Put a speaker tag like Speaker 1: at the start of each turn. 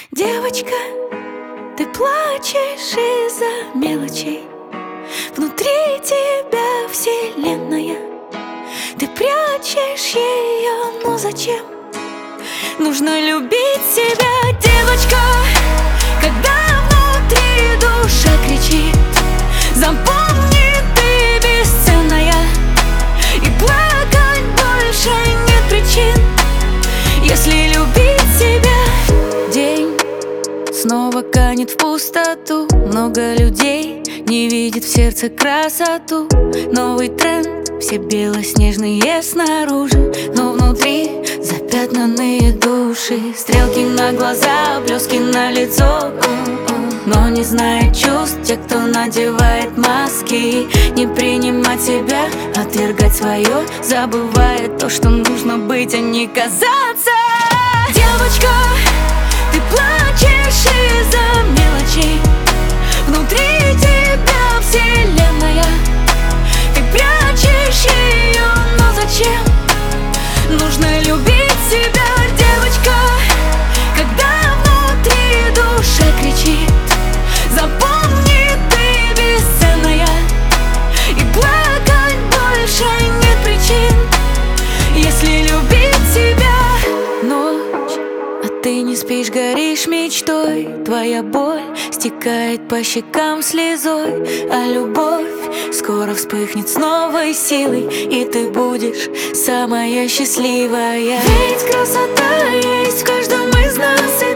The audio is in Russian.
Speaker 1: Девочка, ты плачешь из-за мелочей. Внутри тебя вселенная. Ты прячешь ее, но зачем? Нужно любить себя, девочка, когда внутри душа кричит. Запомни, ты бесценная, и плакать больше нет причин, если любить себя. День снова канет в пустоту. Много людей не видит в сердце красоту. Новый тренд, все белоснежные снаружи, но внутри запятнанные души. Стрелки на глаза, блески на лицо, но не знает чувств те, кто надевает маски. Не принимать себя, отвергать свое, забывая то, что нужно быть, а не казаться. Девочка, ты плачешь из-за мелочей. Внутри тебя вселенная. Ты прячешь ее, но зачем? Нужно любить себя, девочка, когда внутри душа кричит. Запомни, ты бесценная, и плакать больше нет причин, если любить себя. Ночь, а ты не спишь, горишь мечтой. Твоя боль стекает по щекам слезой, а любовь скоро вспыхнет с новой силой, и ты будешь самая счастливая. Ведь красота есть в каждом из нас.